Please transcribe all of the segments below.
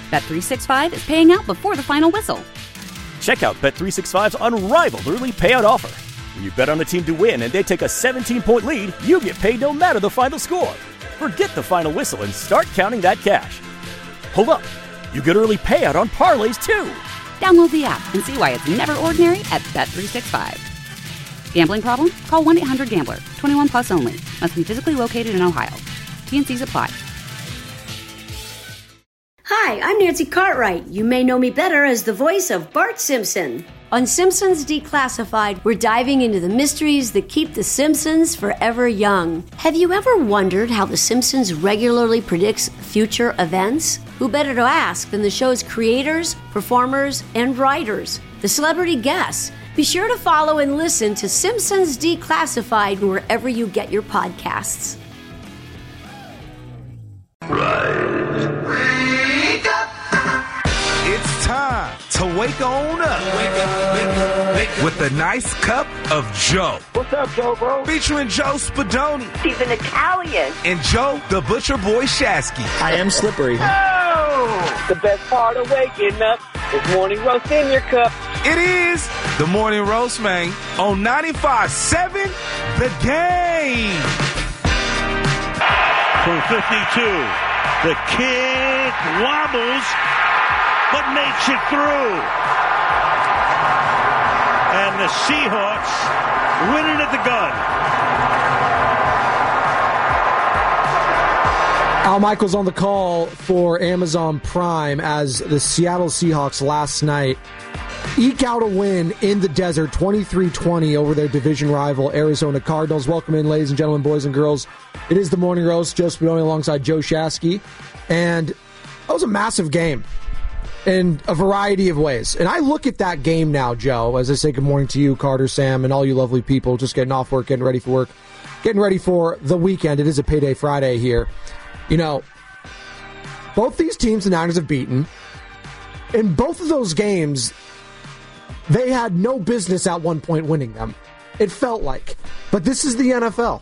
Bet365 is paying out before the final whistle. Check out Bet365's unrivaled early payout offer. When you bet on a team to win and they take a 17-point lead, you get paid no matter the final score. Forget the final whistle and start counting that cash. Hold up. You get early payout on parlays, too. Download the app and see why it's never ordinary at Bet365. Gambling problem? Call 1-800-GAMBLER. 21 plus only. Must be physically located in Ohio. T&Cs apply. Hi, I'm Nancy Cartwright. You may know me better as the voice of Bart Simpson. On Simpsons Declassified, we're diving into the mysteries that keep the Simpsons forever young. Have you ever wondered how The Simpsons regularly predicts future events? Who better to ask than the show's creators, performers, and writers, the celebrity guests? Be sure to follow and listen to Simpsons Declassified wherever you get your podcasts. Rise. Wake up! It's time to wake on up. Wake up, wake up, wake up. With a nice cup of Joe. What's up, Joe, bro? Featuring Joe Spadoni. He's an Italian. And Joe, the Butcher Boy Shasky. I am slippery. Oh! The best part of waking up is morning roast in your cup. It is the Morning Roast, man, on 95.7 The Game. From 52, the kick wobbles, but makes it through. And the Seahawks win it at the gun. Al Michaels on the call for Amazon Prime as the Seattle Seahawks last night eke out a win in the desert, 23-20 over their division rival Arizona Cardinals. Welcome in, ladies and gentlemen, boys and girls. It is the Morning Roast. Joe Spadoni alongside Joe Shasky. And that was a massive game in a variety of ways. And I look at that game now, Joe, as I say good morning to you, Carter, Sam, and all you lovely people just getting off work, getting ready for work, getting ready for the weekend. It is a payday Friday here. You know, both these teams the Niners have beaten. In both of those games, they had no business at one point winning them. It felt like. But this is the NFL.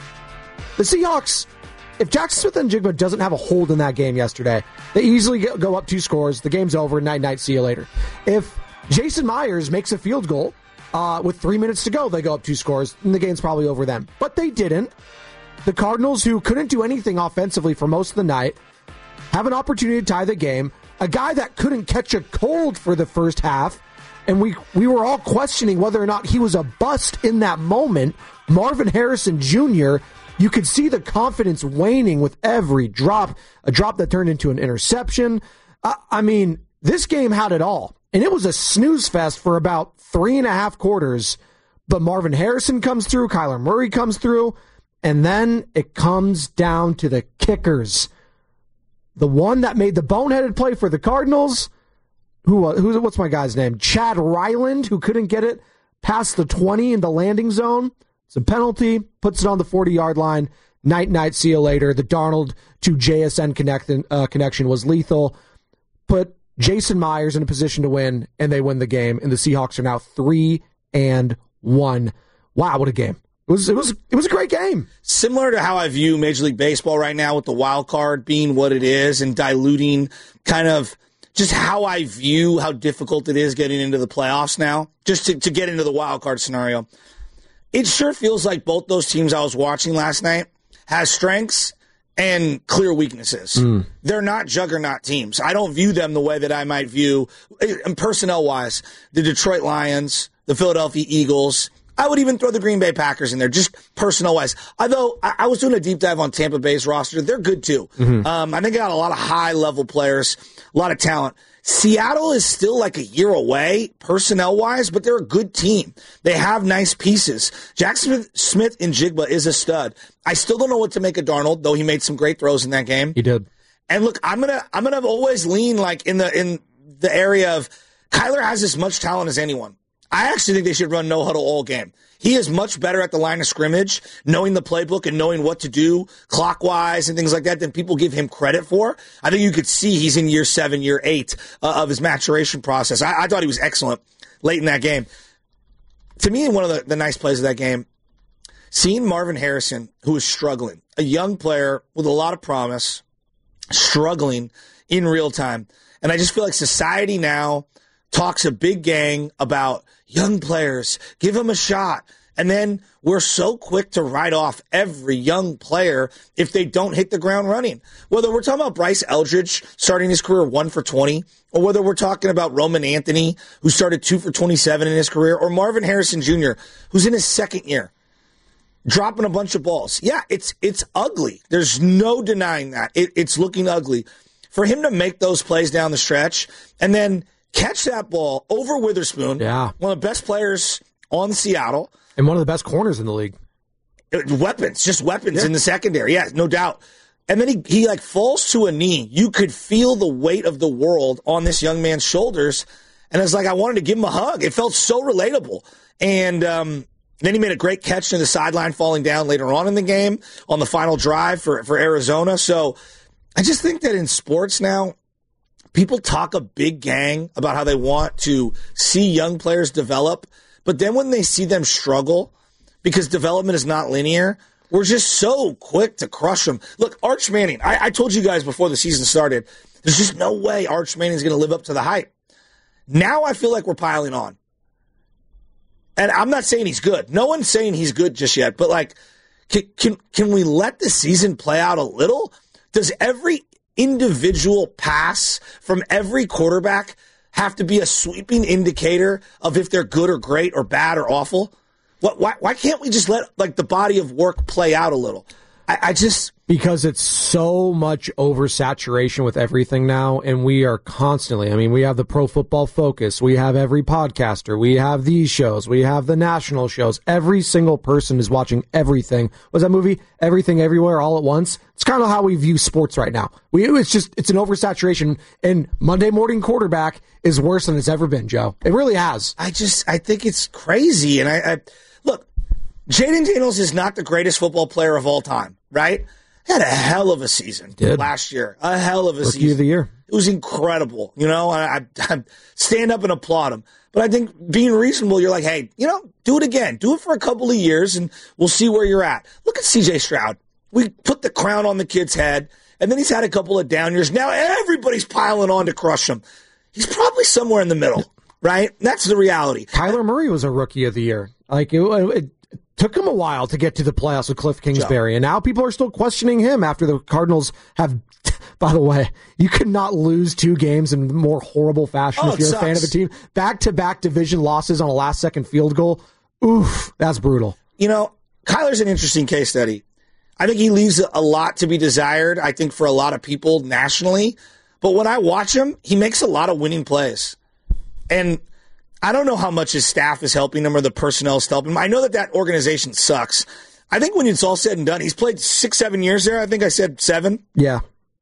The Seahawks, if Jackson Smith-Njigba doesn't have a hold in that game yesterday, they easily go up 2 scores. The game's over. Night, see you later. If Jason Myers makes a field goal with 3 minutes to go, they go up 2 scores, and the game's probably over then. But they didn't. The Cardinals, who couldn't do anything offensively for most of the night, have an opportunity to tie the game. A guy that couldn't catch a cold for the first half, and we were all questioning whether or not he was a bust in that moment. Marvin Harrison Jr., you could see the confidence waning with every drop, a drop that turned into an interception. I mean, this game had it all, and it was a snooze fest for about 3.5 quarters, but Marvin Harrison comes through, Kyler Murray comes through, and then it comes down to the kickers. The one that made the boneheaded play for the Cardinals, what's my guy's name? Chad Ryland, who couldn't get it past the 20 in the landing zone. It's a penalty, puts it on the 40-yard line. Night, see you later. The Darnold to JSN connection was lethal. Put Jason Myers in a position to win, and they win the game. And the Seahawks are now 3-1. Wow, what a game! It was a great game. Similar to how I view Major League Baseball right now, with the wild card being what it is and diluting kind of just how I view how difficult it is getting into the playoffs now, just to get into the wild card scenario. It sure feels like both those teams I was watching last night has strengths and clear weaknesses. They're not juggernaut teams. I don't view them the way that I might view, personnel-wise, the Detroit Lions, the Philadelphia Eagles. I would even throw the Green Bay Packers in there, just personnel-wise. Although I was doing a deep dive on Tampa Bay's roster. They're good, too. I think they got a lot of high-level players, a lot of talent. Seattle is still like a year away, personnel-wise, but they're a good team. They have nice pieces. Jackson Smith-Njigba is a stud. I still don't know what to make of Darnold, though he made some great throws in that game. He did. And look, I'm gonna always lean like in the area of Kyler has as much talent as anyone. I actually think they should run no huddle all game. He is much better at the line of scrimmage, knowing the playbook and knowing what to do clockwise and things like that than people give him credit for. I think you could see he's in year 7, year 8 of his maturation process. I thought he was excellent late in that game. To me, one of the nice plays of that game, seeing Marvin Harrison, who was struggling, a young player with a lot of promise, struggling in real time. And I just feel like society now talks a big gang about young players, give them a shot. And then we're so quick to write off every young player if they don't hit the ground running. Whether we're talking about Bryce Eldridge starting his career 1 for 20, or whether we're talking about Roman Anthony, who started 2 for 27 in his career, or Marvin Harrison Jr., who's in his second year, dropping a bunch of balls. Yeah, it's ugly. There's no denying that. It's looking ugly. For him to make those plays down the stretch and then catch that ball over Witherspoon, one of the best players on Seattle, and one of the best corners in the league. Weapons in the secondary. Yeah, no doubt. And then he like falls to a knee. You could feel the weight of the world on this young man's shoulders. And it's like, I wanted to give him a hug. It felt so relatable. And then he made a great catch to the sideline, falling down later on in the game on the final drive for Arizona. So I just think that in sports now, people talk a big gang about how they want to see young players develop. But then when they see them struggle, because development is not linear, we're just so quick to crush them. Look, Arch Manning, I told you guys before the season started, there's just no way Arch Manning's going to live up to the hype. Now I feel like we're piling on. And I'm not saying he's good. No one's saying he's good just yet. But, like, can we let the season play out a little? Does every individual pass from every quarterback have to be a sweeping indicator of if they're good or great or bad or awful? Why can't we just let like the body of work play out a little? I just... Because it's so much oversaturation with everything now, and we are constantly, I mean, we have the Pro Football Focus, we have every podcaster, we have these shows, we have the national shows. Every single person is watching everything. What's that movie? Everything, Everywhere, All at Once. It's kind of how we view sports right now. It's an oversaturation, and Monday Morning Quarterback is worse than it's ever been, Joe. It really has. I think it's crazy, and I look, Jaden Daniels is not the greatest football player of all time, right? He had a hell of a season last year. A hell of a season. Rookie of the year. It was incredible. You know, I stand up and applaud him. But I think being reasonable, you're like, hey, you know, do it again. Do it for a couple of years, and we'll see where you're at. Look at C.J. Stroud. We put the crown on the kid's head, and then he's had a couple of down years. Now everybody's piling on to crush him. He's probably somewhere in the middle, right? That's the reality. Kyler Murray was a Rookie of the Year. Like, it took him a while to get to the playoffs with Cliff Kingsbury, and now people are still questioning him after the Cardinals have, by the way, you could not lose 2 games in more horrible fashion if you're a fan of a team. Back-to-back division losses on a last-second field goal. Oof, that's brutal. You know, Kyler's an interesting case study. I think he leaves a lot to be desired, I think, for a lot of people nationally. But when I watch him, he makes a lot of winning plays. And I don't know how much his staff is helping him or the personnel is helping him. I know that organization sucks. I think when it's all said and done, he's played 6-7 years there. I think I said 7. Yeah.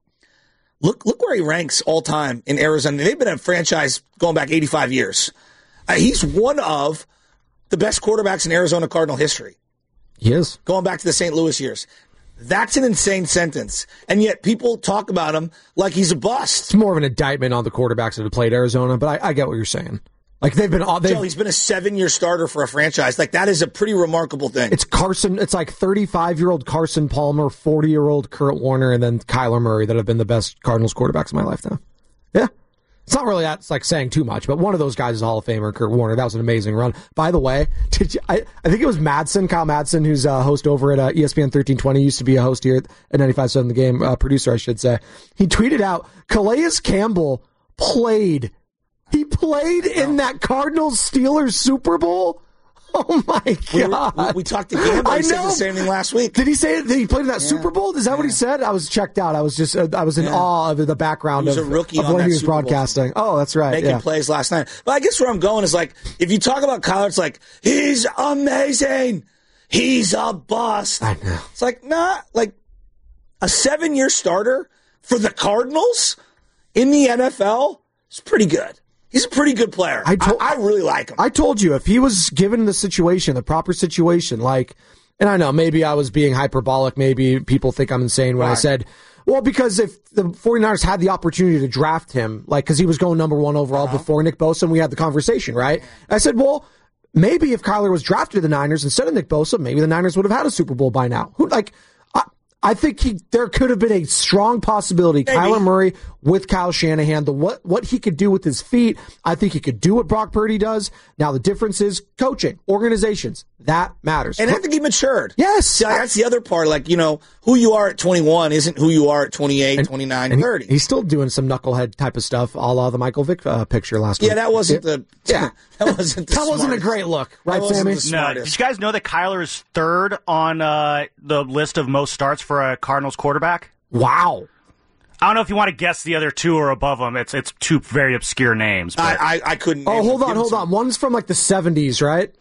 Look where he ranks all time in Arizona. They've been a franchise going back 85 years. He's one of the best quarterbacks in Arizona Cardinal history. He is. Going back to the St. Louis years. That's an insane sentence. And yet people talk about him like he's a bust. It's more of an indictment on the quarterbacks that have played Arizona, but I get what you're saying. Like he's been a 7-year starter for a franchise. Like that is a pretty remarkable thing. It's like 35-year-old Carson Palmer, 40-year-old Kurt Warner, and then Kyler Murray that have been the best Cardinals quarterbacks in my lifetime. Yeah. It's not really that's like saying too much, but one of those guys is a Hall of Famer, Kurt Warner. That was an amazing run. By the way, I think it was Kyle Madsen, who's a host over at ESPN 1320, used to be a host here at 95.7 The Game, producer, I should say. He tweeted out, Calais Campbell played. He played in that Cardinals-Steelers Super Bowl? Oh, my God. We talked to Gamble. He said the same thing last week. Did he say that he played in that Super Bowl? Is that what he said? I was checked out. I was in awe of the background of when he was broadcasting. Oh, that's right. Making plays last night. But I guess where I'm going is like, if you talk about Kyler, it's like, he's amazing. He's a bust. I know. It's like, nah, like a 7-year starter for the Cardinals in the NFL is pretty good. He's a pretty good player. I really like him. I told you, if he was given the proper situation, like, and I know, maybe I was being hyperbolic, maybe people think I'm insane when I said, well, because if the 49ers had the opportunity to draft him, like, because he was going number 1 overall before Nick Bosa, and we had the conversation, right? I said, well, maybe if Kyler was drafted to the Niners instead of Nick Bosa, maybe the Niners would have had a Super Bowl by now. I think there could have been a strong possibility. Maybe. Kyler Murray with Kyle Shanahan, what he could do with his feet, I think he could do what Brock Purdy does. Now the difference is coaching, organizations. That matters. And I think he matured. Yes. See, that's the other part. Like, who you are at 21 isn't who you are at 28, 29, 30. He's still doing some knucklehead type of stuff, a la the Michael Vick picture last week. Yeah, that wasn't that wasn't a great look, right, Sammy? No. Did you guys know that Kyler is third on the list of most starts for a Cardinals quarterback? Wow. I don't know if you want to guess the other two are above him. It's two very obscure names. But I couldn't. Oh, hold on. One's from like the 70s, right?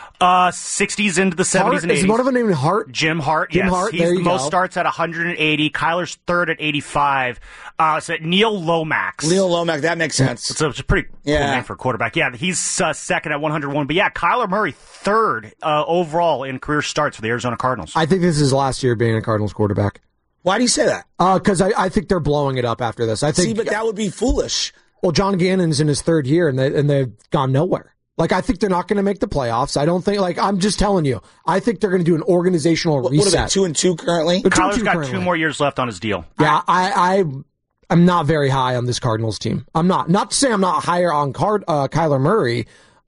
60s into the 70s and 80s. Is one of them named Hart? Jim Hart, Jim yes. Hart, He's there you the most go. starts at 180. Kyler's third at 85. So Neil Lomax. Neil Lomax, that makes sense. It's a pretty cool name for a quarterback. Yeah, he's second at 101. But yeah, Kyler Murray third overall in career starts for the Arizona Cardinals. I think this is his last year being a Cardinals quarterback. Why do you say that? Because I think they're blowing it up after this. See, but that would be foolish. Well, John Gannon's in his third year, and they've gone nowhere. Like, I think they're not going to make the playoffs. I don't think, I'm just telling you, I think they're going to do an organizational reset. What are they, 2-2 currently? Kyler's got 2 more years left on his deal. Yeah, I'm not very high on this Cardinals team. I'm not. Not to say I'm not higher on Kyler Murray.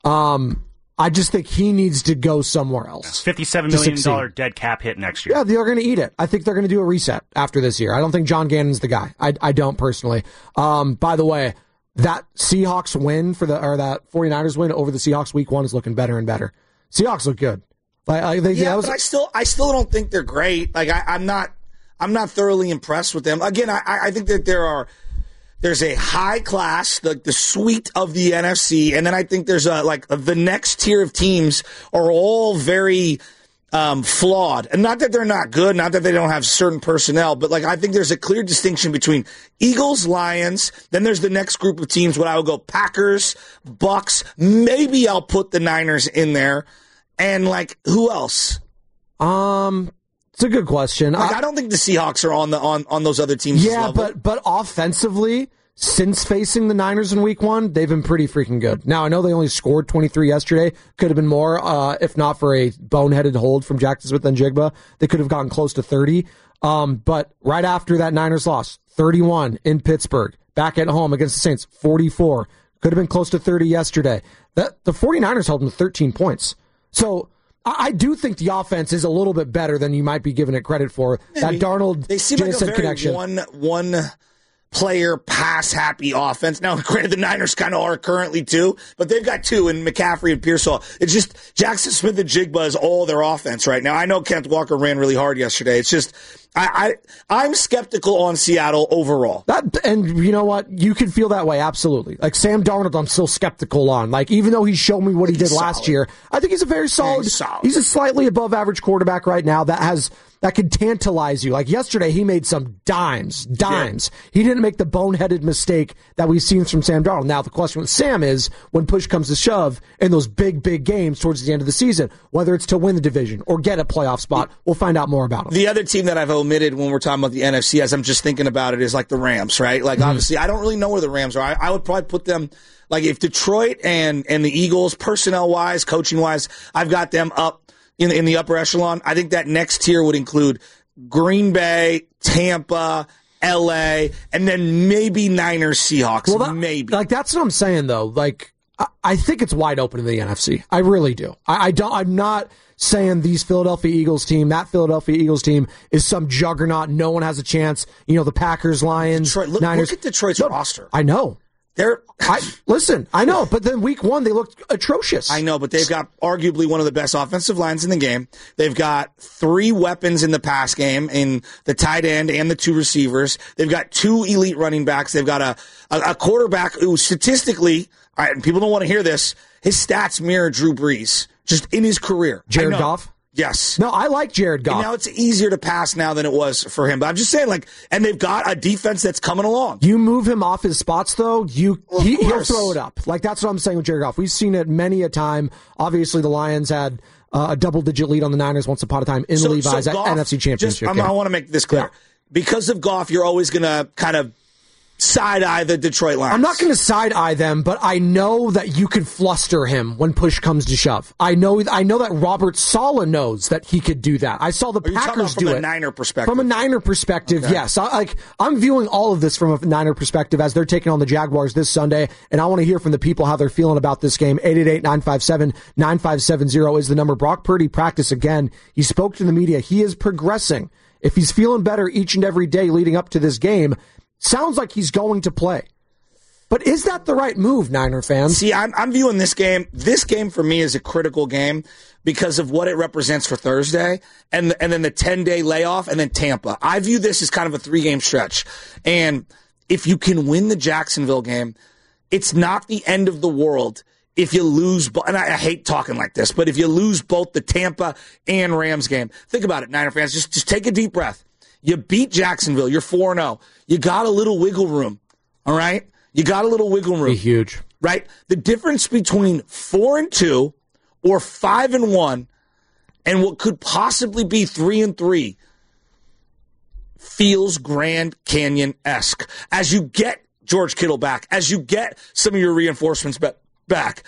I just think he needs to go somewhere else. $57 million dead cap hit next year. Yeah, they're going to eat it. I think they're going to do a reset after this year. I don't think John Gannon's the guy. I don't personally. By the way, that Seahawks win that 49ers win over the Seahawks week 1 is looking better and better. Seahawks look good. But I still don't think they're great. Like I'm not thoroughly impressed with them. Again, I think that there's a high class, the suite of the NFC, and then I think there's the next tier of teams are all very flawed. And not that they're not good, not that they don't have certain personnel, but I think there's a clear distinction between Eagles, Lions, then there's the next group of teams, what I would go Packers, Bucks, maybe I'll put the Niners in there, and who else? It's a good question. I don't think the Seahawks are on those other teams. Yeah, but offensively, since facing the Niners in week 1, they've been pretty freaking good. Now, I know they only scored 23 yesterday. Could have been more, if not for a boneheaded hold from Jackson Smith and Jigba. They could have gotten close to 30. But right after that Niners loss, 31 in Pittsburgh, back at home against the Saints, 44. Could have been close to 30 yesterday. The 49ers held them to 13 points. So I do think the offense is a little bit better than you might be giving it credit for. That Darnold, they seem like a very connection. one player pass happy offense. Now, granted, the Niners kind of are currently too, but they've got 2 in McCaffrey and Pearsall. It's just Jackson Smith and Jigba is all their offense right now. I know Kenneth Walker ran really hard yesterday. It's just I'm skeptical on Seattle overall. And you know what? You can feel that way, absolutely. Sam Darnold, I'm still skeptical on. Even though he showed me what he did last year, I think he's a very solid. He's a slightly above average quarterback right now that could tantalize you. Yesterday, he made some dimes. Yeah. He didn't make the boneheaded mistake that we've seen from Sam Darnold. Now, the question with Sam is, when push comes to shove in those big games towards the end of the season, whether it's to win the division or get a playoff spot, we'll find out more about him. The other team that I've omitted when we're talking about the NFC, as I'm just thinking about it, is the Rams, right? Obviously, I don't really know where the Rams are. I would probably put them, if Detroit and the Eagles, personnel-wise, coaching-wise, I've got them up in the upper echelon. I think that next tier would include Green Bay, Tampa, LA, and then maybe Niners, Seahawks. Well, maybe. That's what I'm saying, though. I think it's wide open in the NFC. I really do. I'm not saying these Philadelphia Eagles team, that Philadelphia Eagles team is some juggernaut. No one has a chance. The Packers, Lions, Niners. Look at Detroit's roster. I know. I know, but then week 1, they looked atrocious. I know, but they've got arguably one of the best offensive lines in the game. They've got 3 weapons in the pass game, in the tight end and the 2 receivers. They've got 2 elite running backs. They've got a quarterback who statistically, and people don't want to hear this, his stats mirror Drew Brees, just in his career. Jared Goff? Yes. No, I like Jared Goff. And now it's easier to pass now than it was for him. But I'm just saying, and they've got a defense that's coming along. You move him off his spots, though, he'll throw it up. That's what I'm saying with Jared Goff. We've seen it many a time. Obviously, the Lions had a double-digit lead on the Niners once upon a time in Levi's NFC Championship game. I want to make this clear. Yeah. Because of Goff, you're always going to kind of side-eye the Detroit Lions. I'm not going to side-eye them, but I know that you could fluster him when push comes to shove. I know that Robert Saleh knows that he could do that. I saw the Packers do it. From a Niner perspective? From a Niner perspective, okay. Yes. I'm viewing all of this from a Niner perspective as they're taking on the Jaguars this Sunday, and I want to hear from the people how they're feeling about this game. 888-957-9570 is the number. Brock Purdy practiced again. He spoke to the media. He is progressing. If he's feeling better each and every day leading up to this game, sounds like he's going to play. But is that the right move, Niner fans? See, I'm viewing this game. This game for me is a critical game because of what it represents for Thursday and then the 10-day layoff and then Tampa. I view this as kind of a 3-game stretch. And if you can win the Jacksonville game, it's not the end of the world if you lose, and I hate talking like this, but if you lose both the Tampa and Rams game. Think about it, Niner fans. Just take a deep breath. You beat Jacksonville. You're 4-0. You got a little wiggle room, all right? You got a little wiggle room. Be huge. Right? The difference between 4-2 or 5-1 and what could possibly be 3-3 feels Grand Canyon-esque. As you get George Kittle back, as you get some of your reinforcements back,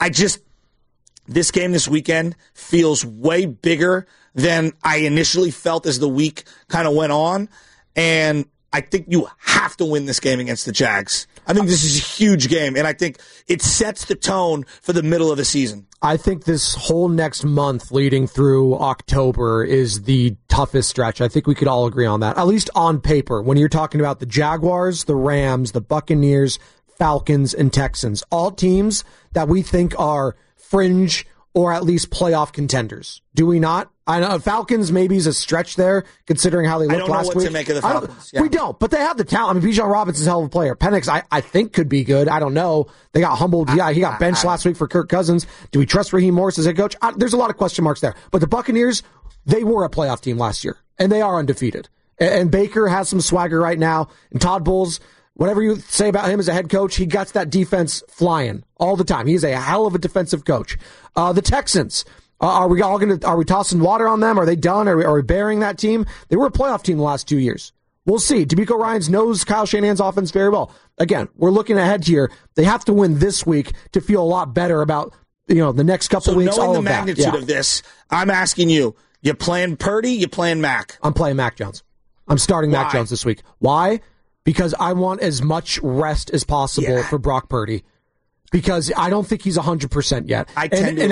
this game this weekend feels way bigger than I initially felt as the week kind of went on. And I think you have to win this game against the Jags. I think this is a huge game, and I think it sets the tone for the middle of the season. I think this whole next month leading through October is the toughest stretch. I think we could all agree on that, at least on paper. When you're talking about the Jaguars, the Rams, the Buccaneers, Falcons, and Texans, all teams that we think are fringe or at least playoff contenders. Do we not? I know Falcons maybe is a stretch there, considering how they looked last week. I don't know what to make of the Falcons. We don't, but they have the talent. I mean, Bijan Robinson's a hell of a player. Penix, I think, could be good. I don't know. They got humbled. Yeah, he got benched last week for Kirk Cousins. Do we trust Raheem Morris as head coach? There's a lot of question marks there. But the Buccaneers, they were a playoff team last year, and they are undefeated. And Baker has some swagger right now. And Todd Bowles, whatever you say about him as a head coach, he gets that defense flying all the time. He's a hell of a defensive coach. The Texans, are we tossing water on them? Are they done? Are we burying that team? They were a playoff team the last 2 years. We'll see. DeMeco Ryans knows Kyle Shanahan's offense very well. Again, we're looking ahead here. They have to win this week to feel a lot better about, the next couple weeks. So knowing the magnitude of this, I'm asking you playing Purdy, you playing Mac? I'm playing Mac Jones. I'm starting Mac Jones this week. Why? Because I want as much rest as possible for Brock Purdy. Because I don't think he's 100% yet. I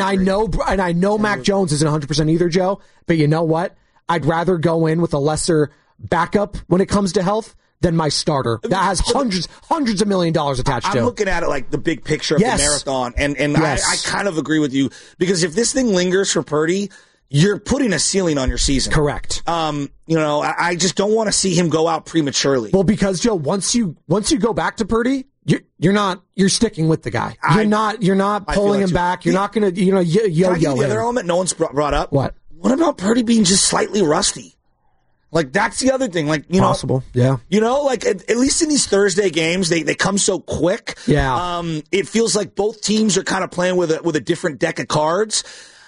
know Mac Jones isn't 100% either, Joe. But you know what? I'd rather go in with a lesser backup when it comes to health than my starter that has hundreds of $1 million attached to it. I'm looking at it like the big picture of the marathon, and I kind of agree with you, because if this thing lingers for Purdy, you're putting a ceiling on your season. Correct. I just don't want to see him go out prematurely. Well, because Joe, once you go back to Purdy, you're sticking with the guy. You're not pulling him back. You're not going to, yo-yo him. The other element no one's brought up. What? What about Purdy being just slightly rusty? Like, that's the other thing. Like, possible. Yeah. At least in these Thursday games, they come so quick. Yeah. It feels like both teams are kind of playing with a different deck of cards.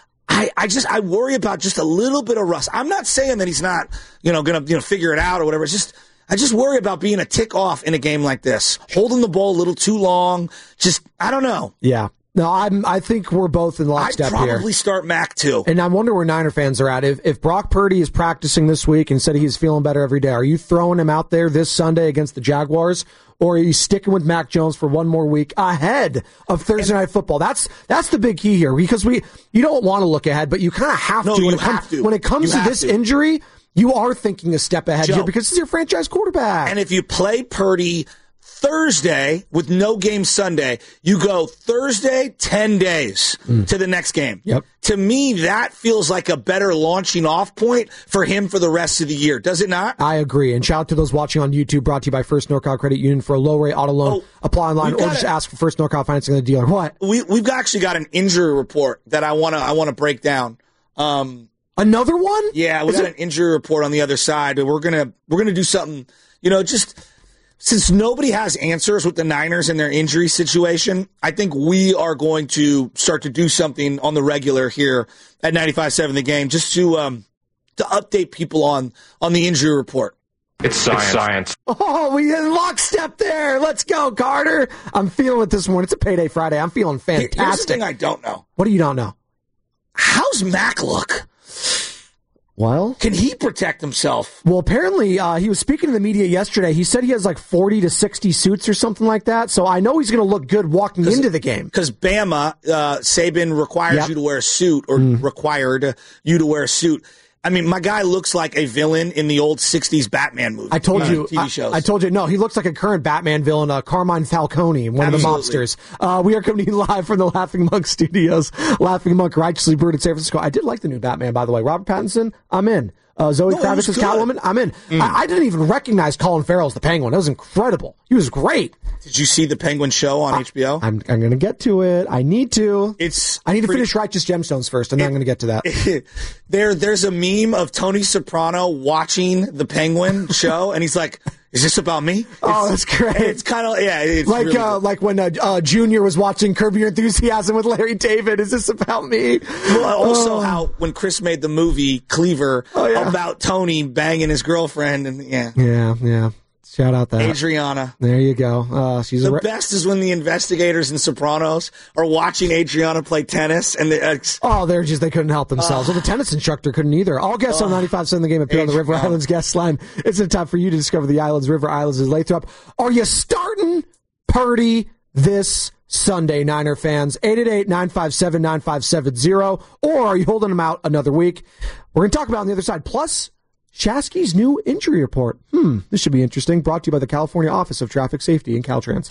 I worry about just a little bit of rust. I'm not saying that he's not, going to, figure it out or whatever. I just worry about being a tick off in a game like this, holding the ball a little too long. I don't know. Yeah. No, I think we're both in lockstep here. I'd probably start Mac too. And I wonder where Niner fans are at. If Brock Purdy is practicing this week and said he's feeling better every day, are you throwing him out there this Sunday against the Jaguars? Or are you sticking with Mac Jones for one more week ahead of Thursday Night Football? That's the big key here, because you don't want to look ahead, but you kind of have to. When it comes to this injury, you are thinking a step ahead here because it's your franchise quarterback. And if you play Purdy Thursday with no game Sunday, you go Thursday, 10 days to the next game. Yep. To me, that feels like a better launching off point for him for the rest of the year. Does it not? I agree. And shout out to those watching on YouTube, brought to you by First NorCal Credit Union for a low-rate auto loan. Apply online or just ask for First NorCal Financing on the dealer. What? We've actually got an injury report that I want to break down. Another one? Yeah, we got an injury report on the other side, but we're gonna do something, just since nobody has answers with the Niners and their injury situation. I think we are going to start to do something on the regular here at 95.7 The Game, just to update people on the injury report. It's science. Oh, we in lockstep there. Let's go, Carter. I'm feeling it this morning. It's a payday Friday. I'm feeling fantastic. Here's the thing I don't know. What do you don't know? How's Mac look? Well, can he protect himself? Well, apparently he was speaking to the media yesterday. He said he has like 40 to 60 suits or something like that. So I know he's going to look good walking into the game. Because Bama, Saban requires you to wear a suit or required you to wear a suit. I mean, my guy looks like a villain in the old 60s Batman movie. I told you. TV shows. I told you. No, he looks like a current Batman villain, Carmine Falcone, one of the mobsters. We are coming to you live from the Laughing Monk Studios. Laughing Monk, righteously brewed in San Francisco. I did like the new Batman, by the way. Robert Pattinson, I'm in. Zoe Kravitz as Catwoman, I'm in. I didn't even recognize Colin Farrell as the Penguin. It was incredible. He was great. Did you see the Penguin show on HBO? I'm going to get to it. I need to. I need to finish Righteous Gemstones first, and then I'm going to get to that. There's a meme of Tony Soprano watching the Penguin show, and he's like, is this about me? That's great. It's kind of, it's like really like when Junior was watching Curb Your Enthusiasm with Larry David. Is this about me? Well, also how when Chris made the movie Cleaver about Tony banging his girlfriend, and yeah. Shout out that Adriana. There you go. She's the best is when the investigators in Sopranos are watching Adriana play tennis, and they couldn't help themselves. Well, the tennis instructor couldn't either. All guests on 95.7 The Game appear on the River Islands guest line. It's a time for you to discover the islands. River Islands is Lathrop. Are you starting Purdy this Sunday, Niner fans? 888-957-9570. Or are you holding them out another week? We're going to talk about on the other side. Plus, Shasky's new injury report. This should be interesting. Brought to you by the California Office of Traffic Safety and Caltrans.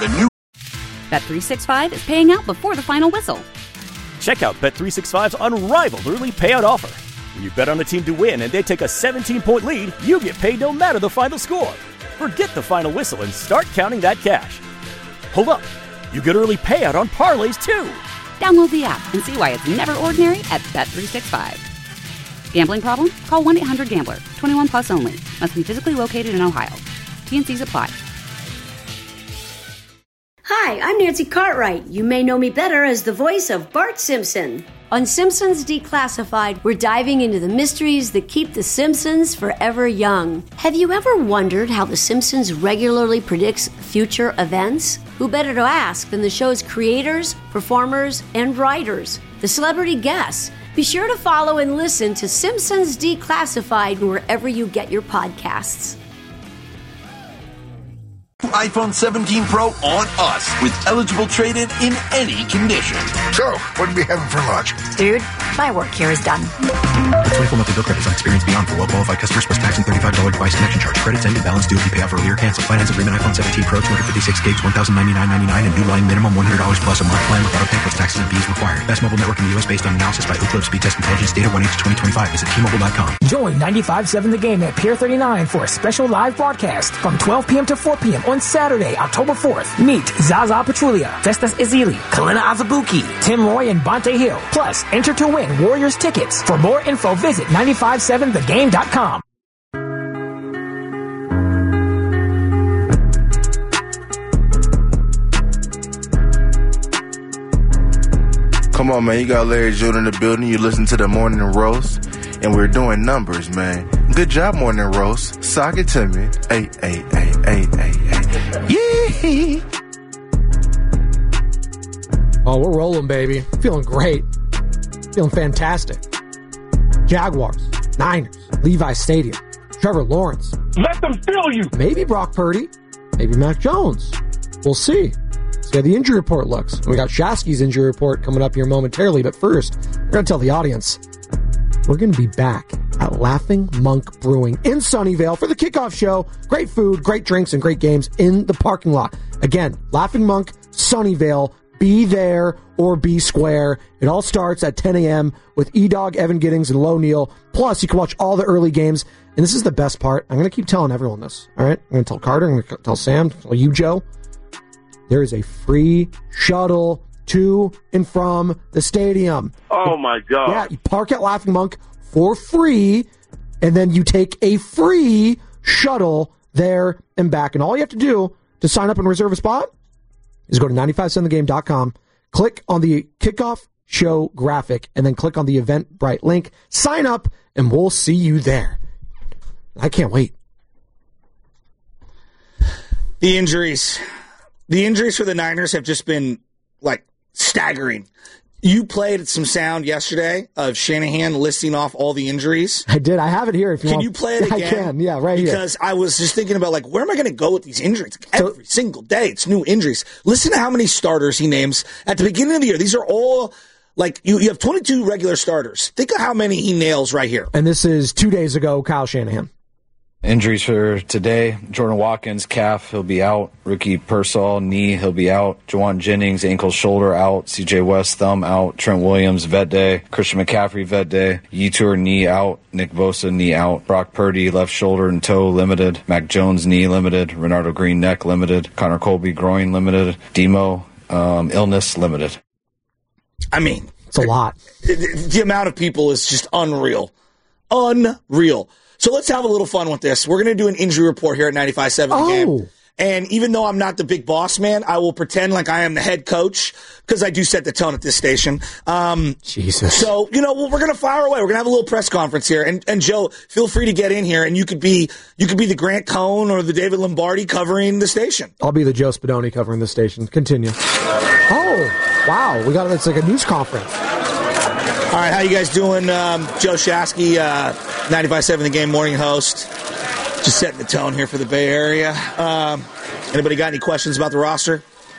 Bet365 is paying out before the final whistle. Check out Bet365's unrivaled early payout offer. When you bet on a team to win and they take a 17-point lead, you get paid no matter the final score. Forget the final whistle and start counting that cash. Hold up. You get early payout on parlays, too. Download the app and see why it's never ordinary at Bet365. Gambling problem? Call 1-800-GAMBLER. 21 plus only. Must be physically located in Ohio. T&Cs apply. Hi, I'm Nancy Cartwright. You may know me better as the voice of Bart Simpson. On Simpsons Declassified, we're diving into the mysteries that keep the Simpsons forever young. Have you ever wondered how the Simpsons regularly predicts future events? Who better to ask than the show's creators, performers, and writers, the celebrity guests? Be sure to follow and listen to Simpsons Declassified wherever you get your podcasts. iPhone 17 Pro on us with eligible trade-in in any condition. So, what are we having for lunch? Dude, my work here is done. 24 monthly bill credits on Experience Beyond for well-qualified customers plus tax and $35 device connection charge. Credits end and balance due if you pay off early or cancel. Finance agreement iPhone 17 Pro, 256 gigs, $1,099.99 and new line minimum $100 plus a month plan with auto pay plus taxes and fees required. Best mobile network in the U.S. based on analysis by Ookla Speed Test Intelligence data 1H2025. Visit T-Mobile.com. Join 95.7 The Game at Pier 39 for a special live broadcast from 12 p.m. to 4 p.m. on Saturday, October 4th. Meet Zaza Pachulia, Festus Ezeli, Kalina Azabuki, Tim Roy, and Bonte Hill. Plus, enter to win Warriors tickets. For more info, visit 957thegame.com. Come on, man. You got Larry June in the building. You listen to the Morning Roast, and we're doing numbers, man. Good job, Morning Roast. Sock it to me. Hey. Yee! Oh, we're rolling, baby. Feeling great. Feeling fantastic. Jaguars, Niners, Levi Stadium, Trevor Lawrence. Let them feel you. Maybe Brock Purdy. Maybe Mac Jones. We'll see. See how the injury report looks. And we got Shasky's injury report coming up here momentarily. But first, we're going to tell the audience we're going to be back at Laughing Monk Brewing in Sunnyvale for the kickoff show. Great food, great drinks, and great games in the parking lot. Again, Laughing Monk, Sunnyvale. Be there or be square. It all starts at 10 a.m. with E-Dog, Evan Giddings, and Lo Neal. Plus, you can watch all the early games. And this is the best part. I'm going to keep telling everyone this. All right? I'm going to tell Carter. I'm going to tell Sam. Tell you, Joe. There is a free shuttle to and from the stadium. Oh, my God. Yeah, you park at Laughing Monk for free, and then you take a free shuttle there and back. And all you have to do to sign up and reserve a spot is go to 957thegame.com, click on the kickoff show graphic, and then click on the Eventbrite link. Sign up, and we'll see you there. I can't wait. The injuries for the Niners have just been, like, staggering. You played some sound yesterday of Shanahan listing off all the injuries. I did. I have it here. If you Can want. you play it again? I can. Yeah, right here. Because I was just thinking about, like, where am I going to go with these injuries? Every single day, it's new injuries. Listen to how many starters he names at the beginning of the year. These are all, like, you have 22 regular starters. Think of how many he nails right here. And this is 2 days ago, Kyle Shanahan. Injuries for today: Jordan Watkins, calf, he'll be out. Ricky Pearsall, knee, he'll be out. Juwan Jennings, ankle, shoulder, out. CJ West, thumb, out. Trent Williams, vet day. Christian McCaffrey, vet day. Yetur, knee, out. Nick Bosa, knee, out. Brock Purdy, left shoulder and toe, limited. Mac Jones, knee, limited. Renardo Green, neck, limited. Connor Colby, groin, limited. Demo, illness, limited. I mean, it's a lot. The amount of people is just unreal. Unreal. So let's have a little fun with this. We're going to do an injury report here at 95.7 The Game. And even though I'm not the big boss man, I will pretend like I am the head coach because I do set the tone at this station. Jesus. So, we're going to fire away. We're going to have a little press conference here. And Joe, feel free to get in here, and you could be the Grant Cohn or the David Lombardi covering the station. I'll be the Joe Spadoni covering the station. Continue. Oh, wow. It's like a news conference. All right, how you guys doing? Joe Shasky, 95.7 The Game morning host. Just setting the tone here for the Bay Area. Anybody got any questions about the roster?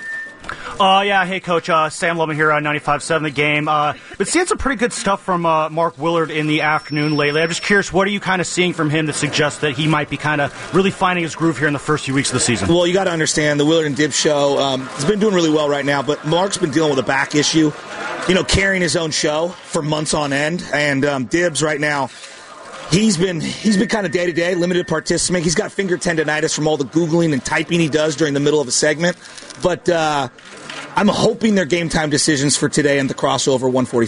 Yeah, hey, Coach. Sam Lubman here on 95.7 The Game. But seeing some pretty good stuff from Mark Willard in the afternoon lately. I'm just curious, what are you kind of seeing from him that suggests that he might be kind of really finding his groove here in the first few weeks of the season? Well, you got to understand, the Willard and Dibbs show has been doing really well right now, but Mark's been dealing with a back issue, carrying his own show for months on end. And Dibbs right now, he's been kind of day-to-day, limited participant. He's got finger tendonitis from all the Googling and typing he does during the middle of a segment. But I'm hoping they're game-time decisions for today and the crossover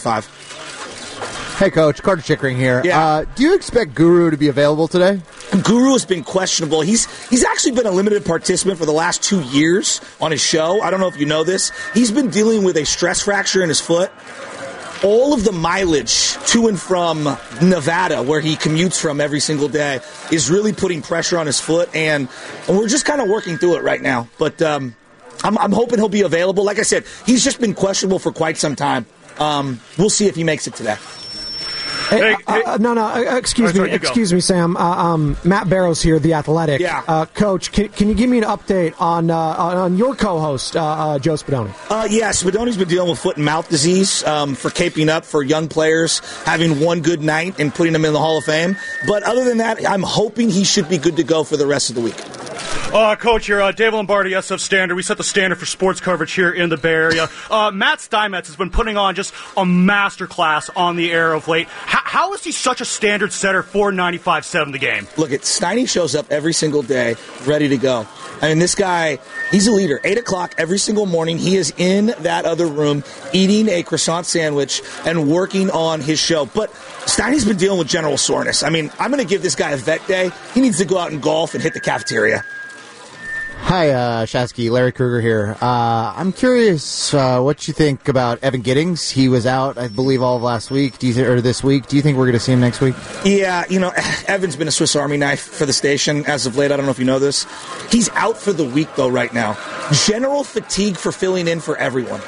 145. Hey, Coach. Carter Chickering here. Yeah. Do you expect Guru to be available today? Guru has been questionable. He's actually been a limited participant for the last 2 years on his show. I don't know if you know this. He's been dealing with a stress fracture in his foot. All of the mileage to and from Nevada, where he commutes from every single day, is really putting pressure on his foot, and we're just kind of working through it right now. But I'm hoping he'll be available. Like I said, he's just been questionable for quite some time. We'll see if he makes it today. Excuse me, Sam. Matt Barrows here, The Athletic. Yeah. Coach, can you give me an update on your co-host, Joe Spadoni? Yeah, Spadoni's been dealing with foot and mouth disease for caping up for young players, having one good night and putting them in the Hall of Fame. But other than that, I'm hoping he should be good to go for the rest of the week. Coach here, David Lombardi, SF Standard. We set the standard for sports coverage here in the Bay Area. Matt Steinmetz has been putting on just a masterclass on the air of late. How is he such a standard setter for 95.7 The Game? Look, Steiny shows up every single day, ready to go. I mean, this guy, he's a leader. 8 o'clock every single morning, he is in that other room eating a croissant sandwich and working on his show. But Steiny's been dealing with general soreness. I mean, I'm going to give this guy a vet day. He needs to go out and golf and hit the cafeteria. Hi, Shasky. Larry Kruger here. I'm curious what you think about Evan Giddings. He was out, I believe, all of last week, or this week. Do you think we're going to see him next week? Yeah, Evan's been a Swiss Army knife for the station as of late. I don't know if you know this. He's out for the week, though, right now. General fatigue for filling in for everyone.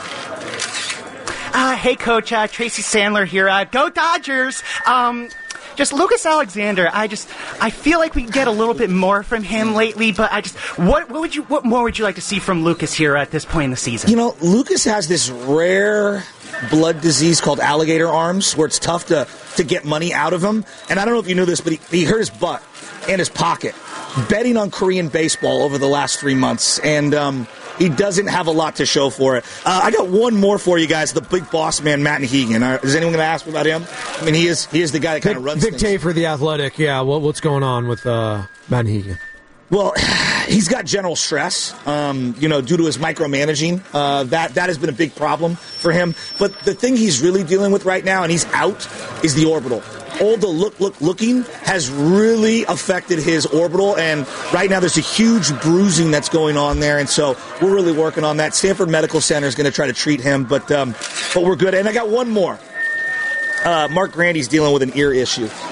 Hey, Coach. Tracy Sandler here. Go Dodgers. Just Lucas Alexander, I feel like we can get a little bit more from him lately, but what more would you like to see from Lucas here at this point in the season? Lucas has this rare blood disease called alligator arms, where it's tough to get money out of him. And I don't know if you knew this, but he hurt his butt and his pocket betting on Korean baseball over the last 3 months, and he doesn't have a lot to show for it. I got one more for you guys, the big boss man, Matt Nahigian. Is anyone going to ask me about him? I mean, he is the guy that kind of runs things. Big Tay for The Athletic. Yeah, what's going on with Matt Nahigian? Well, he's got general stress, due to his micromanaging. That has been a big problem for him. But the thing he's really dealing with right now, and he's out, is the orbital. All the looking has really affected his orbital, and right now there's a huge bruising that's going on there, and so we're really working on that. Stanford Medical Center is going to try to treat him, but we're good. And I got one more. Mark Grandy's dealing with an ear issue.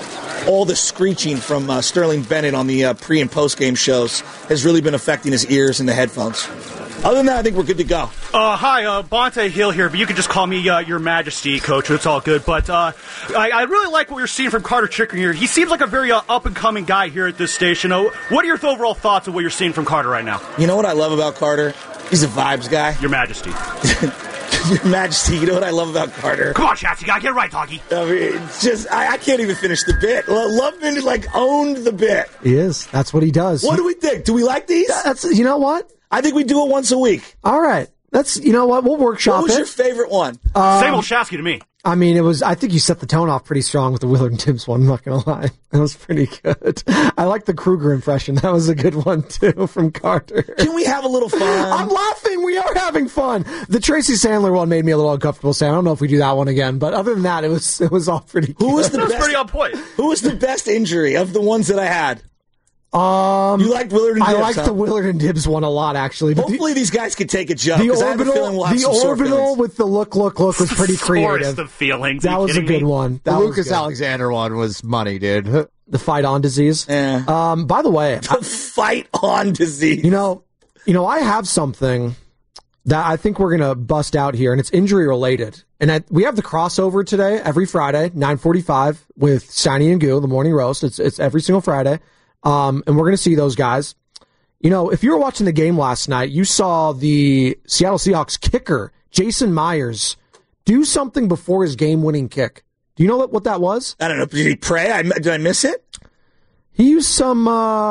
all the screeching from Sterling Bennett on the pre- and post-game shows has really been affecting his ears and the headphones. Other than that, I think we're good to go. Hi, Bonte Hill here, but you can just call me Your Majesty, Coach. It's all good. But I really like what you're seeing from Carter Chickering here. He seems like a very up-and-coming guy here at this station. What are your overall thoughts of what you're seeing from Carter right now? You know what I love about Carter? He's a vibes guy. Your Majesty. Your Majesty, you know what I love about Carter? Come on, Chats, you gotta get it right, Doggy. I mean, it's just, I can't even finish the bit. Loveman, owned the bit. He is. That's what he does. What do we think? Do we like these? You know what? I think we do it once a week. All right. You know what? We'll workshop it. What was your favorite one? Same old Shasky to me. I mean, I think you set the tone off pretty strong with the Willard and Tibbs one, I'm not going to lie. That was pretty good. I like the Kruger impression. That was a good one, too, from Carter. Can we have a little fun? I'm laughing. We are having fun. The Tracy Sandler one made me a little uncomfortable, Sam. I don't know if we do that one again, but other than that, it was all pretty good. Who was the best? Pretty on point. Who was the best injury of the ones that I had? You liked Willard and Dibbs? I liked the Willard and Dibbs one a lot, actually. But hopefully these guys could take a joke. The orbital with the look was pretty creative. The feelings. That was a good one. The Lucas Alexander one was money, dude. The fight on disease. Yeah. By the way, the fight on disease. You know, I have something that I think we're gonna bust out here, and it's injury related. And we have the crossover today, every Friday, 9:45 with Steiny and Goo, the morning roast. It's every single Friday. And we're going to see those guys. You know, if you were watching the game last night, you saw the Seattle Seahawks kicker, Jason Myers, do something before his game-winning kick. Do you know what that was? I don't know. Did he pray? Did I miss it? He used some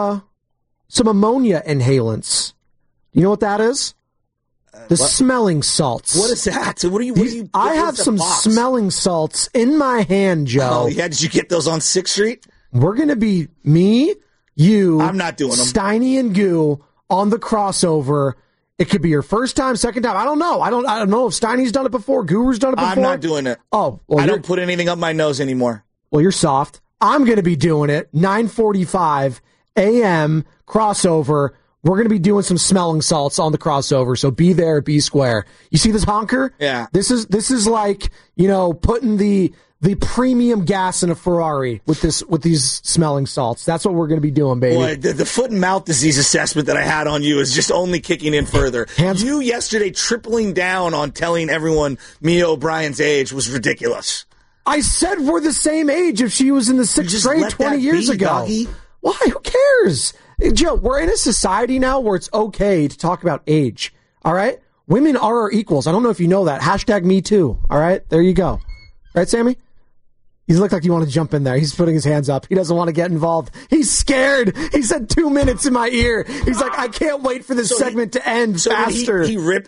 ammonia inhalants. You know what that is? The smelling salts. What is that? What are you? I have some smelling salts in my hand, Joe. Oh, yeah. Did you get those on 6th Street? We're going to be you, I'm not doing them. Steiny and Goo on the crossover. It could be your first time, second time. I don't know. I don't know if Steiny's done it before. Guru's done it before. I'm not doing it. Oh, well, I don't put anything up my nose anymore. Well, you're soft. I'm going to be doing it. 9:45 a.m. crossover. We're going to be doing some smelling salts on the crossover. So be there, be square. You see this honker? Yeah. This is like, putting the premium gas in a Ferrari with these smelling salts. That's what we're going to be doing, baby. Boy, the foot and mouth disease assessment that I had on you is just only kicking in further. You yesterday tripling down on telling everyone Mia O'Brien's age was ridiculous. I said we're the same age if she was in the 6th grade 20 years ago. Doggy. Why? Who cares? Joe, we're in a society now where it's okay to talk about age. All right? Women are our equals. I don't know if you know that. #MeToo. All right? There you go. Right, Sammy? You look like you want to jump in there. He's putting his hands up. He doesn't want to get involved. He's scared. He said 2 minutes in my ear. He's like, I can't wait for this segment to end faster. He ripped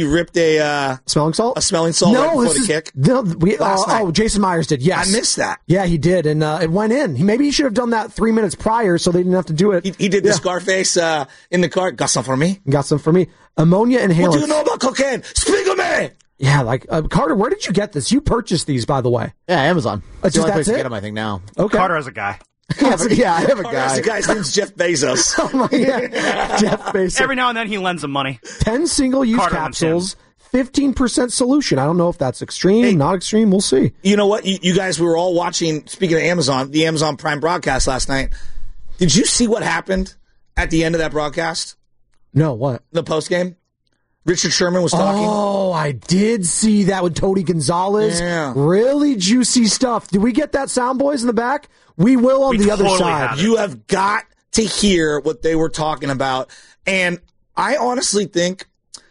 a smelling salt. A smelling salt right before the kick. Last night. Jason Myers did. Yes, I missed that. Yeah, he did, and it went in. Maybe he should have done that 3 minutes prior, so they didn't have to do it. He did the Scarface in the car. Got some for me. Got some for me. Ammonia inhalants. What do you know about cocaine? Speak of me. Yeah, Carter, where did you get this? You purchased these, by the way. Yeah, Amazon. That's the only place it? to get them, I think, now. Okay. Carter has a guy. I have a guy. The guy's name's Jeff Bezos. Oh, my God. Jeff Bezos. Every now and then he lends him money. 10 single-use capsules, 15% solution. I don't know if that's extreme, not extreme. We'll see. You know what? You guys, we were all watching, speaking of Amazon, the Amazon Prime broadcast last night. Did you see what happened at the end of that broadcast? No, what? The postgame? Richard Sherman was talking. Oh, I did see that with Tony Gonzalez. Yeah. Really juicy stuff. Did we get that sound, boys, in the back? We will on the other side. You have got to hear what they were talking about. And I honestly think,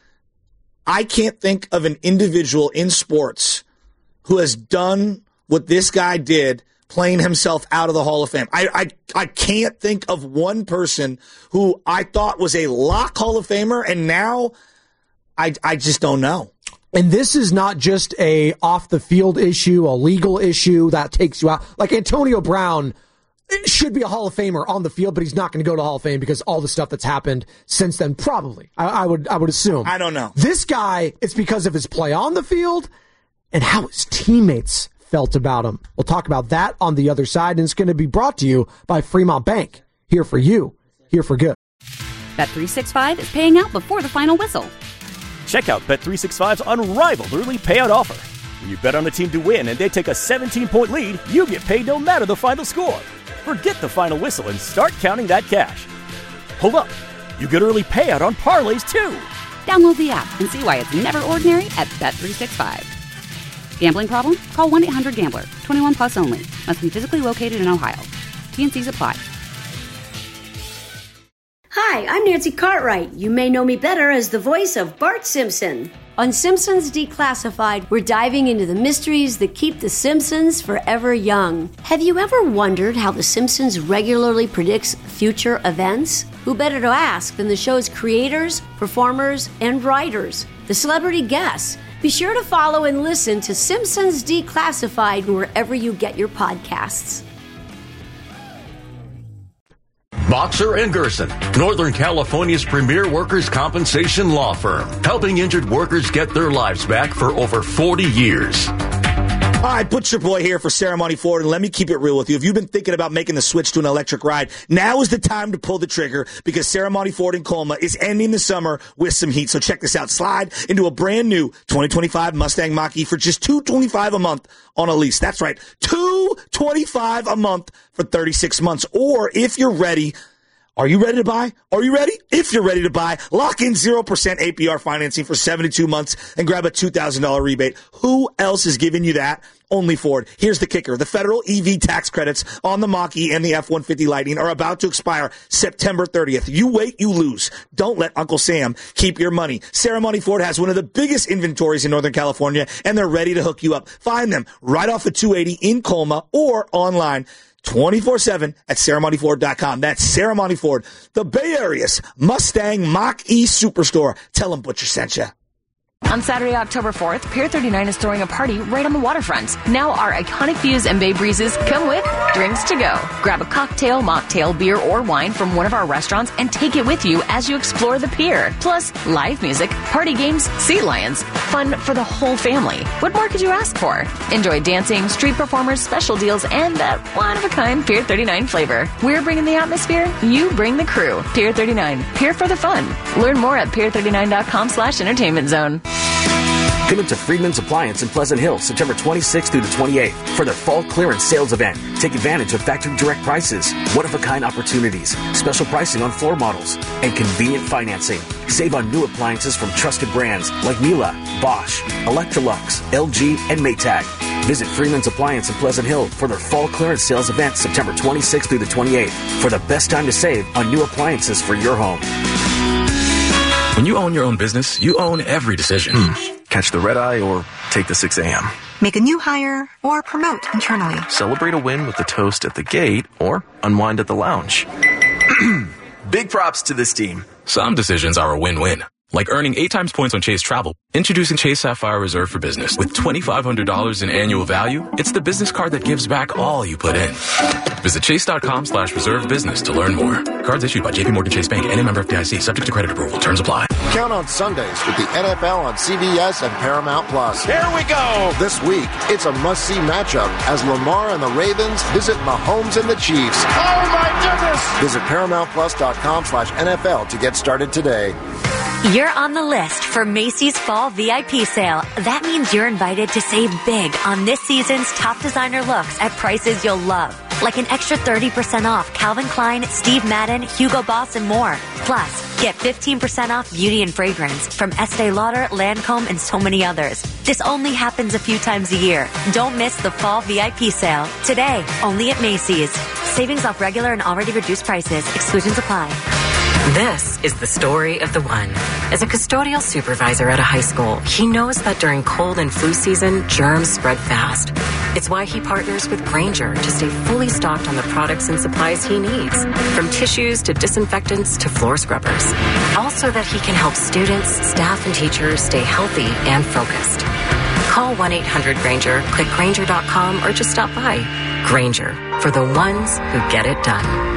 I can't think of an individual in sports who has done what this guy did, playing himself out of the Hall of Fame. I can't think of one person who I thought was a lock Hall of Famer, and now I just don't know. And this is not just a off-the-field issue, a legal issue that takes you out. Like Antonio Brown should be a Hall of Famer on the field, but he's not going to go to Hall of Fame because all the stuff that's happened since then, probably. I would assume. I don't know. This guy, it's because of his play on the field and how his teammates felt about him. We'll talk about that on the other side, and it's going to be brought to you by Fremont Bank. Here for you, here for good. Bet365 is paying out before the final whistle. Check out Bet365's unrivaled early payout offer. When you bet on a team to win and they take a 17-point lead, you get paid no matter the final score. Forget the final whistle and start counting that cash. Hold up. You get early payout on parlays, too. Download the app and see why it's never ordinary at Bet365. Gambling problem? Call 1-800-GAMBLER. 21 plus only. Must be physically located in Ohio. T&Cs apply. Hi, I'm Nancy Cartwright. You may know me better as the voice of Bart Simpson. On Simpsons Declassified, we're diving into the mysteries that keep The Simpsons forever young. Have you ever wondered how The Simpsons regularly predicts future events? Who better to ask than the show's creators, performers, and writers, the celebrity guests? Be sure to follow and listen to Simpsons Declassified wherever you get your podcasts. Boxer & Gerson, Northern California's premier workers' compensation law firm, helping injured workers get their lives back for over 40 years. All right, Butcher Boy here for Ceremony Ford, and let me keep it real with you. If you've been thinking about making the switch to an electric ride, now is the time to pull the trigger because Ceremony Ford in Colma is ending the summer with some heat. So check this out. Slide into a brand new 2025 Mustang Mach-E for just $225 a month on a lease. That's right, $225 a month for 36 months. Or if you're ready, are you ready to buy? Are you ready? If you're ready to buy, lock in 0% APR financing for 72 months and grab a $2,000 rebate. Who else is giving you that? Only Ford. Here's the kicker. The federal EV tax credits on the Mach-E and the F-150 Lightning are about to expire September 30th. You wait, you lose. Don't let Uncle Sam keep your money. Ceremony Ford has one of the biggest inventories in Northern California, and they're ready to hook you up. Find them right off of 280 in Colma or online 24/7 at ceremonyford.com. That's Ceremony Ford, the Bay Area's Mustang Mach-E Superstore. Tell them Butcher sent you. On Saturday, October 4th, Pier 39 is throwing a party right on the waterfront. Now our iconic views and bay breezes come with drinks to go. Grab a cocktail, mocktail, beer, or wine from one of our restaurants and take it with you as you explore the pier. Plus, live music, party games, sea lions, fun for the whole family. What more could you ask for? Enjoy dancing, street performers, special deals, and that one-of-a-kind Pier 39 flavor. We're bringing the atmosphere, you bring the crew. Pier 39, Pier for the fun. Learn more at pier39.com/entertainment zone. Come into Freedman's Appliance in Pleasant Hill, September 26th through the 28th for their fall clearance sales event. Take advantage of factory direct prices, one-of-a-kind opportunities, special pricing on floor models, and convenient financing. Save on new appliances from trusted brands like Miele, Bosch, Electrolux, LG, and Maytag. Visit Freedman's Appliance in Pleasant Hill for their fall clearance sales event September 26th through the 28th for the best time to save on new appliances for your home. When you own your own business, you own every decision. Catch the red eye or take the 6 a.m. Make a new hire or promote internally. Celebrate a win with a toast at the gate or unwind at the lounge. Big props to this team. Some decisions are a win-win. Like earning 8 times points on Chase Travel. Introducing Chase Sapphire Reserve for Business. With $2,500 in annual value, it's the business card that gives back all you put in. Visit chase.com/reserve business to learn more. Cards issued by JPMorgan Chase Bank and a member of FDIC, subject to credit approval. Terms apply. Count on Sundays with the NFL on CBS and Paramount Plus. Here we go. This week, it's a must-see matchup as Lamar and the Ravens visit Mahomes and the Chiefs. Oh, my goodness. Visit ParamountPlus.com/NFL to get started today. You're on the list for Macy's Fall VIP Sale. That means you're invited to save big on this season's top designer looks at prices you'll love. Like an extra 30% off Calvin Klein, Steve Madden, Hugo Boss, and more. Plus, get 15% off beauty and fragrance from Estee Lauder, Lancome, and so many others. This only happens a few times a year. Don't miss the Fall VIP Sale. Today, only at Macy's. Savings off regular and already reduced prices. Exclusions apply. This is the story of the one. As a custodial supervisor at a high school, he knows that during cold and flu season, germs spread fast. It's why he partners with Grainger to stay fully stocked on the products and supplies he needs, from tissues to disinfectants to floor scrubbers. Also that he can help students, staff, and teachers stay healthy and focused. Call 1-800-GRAINGER, click Grainger.com, or just stop by. Grainger, for the ones who get it done.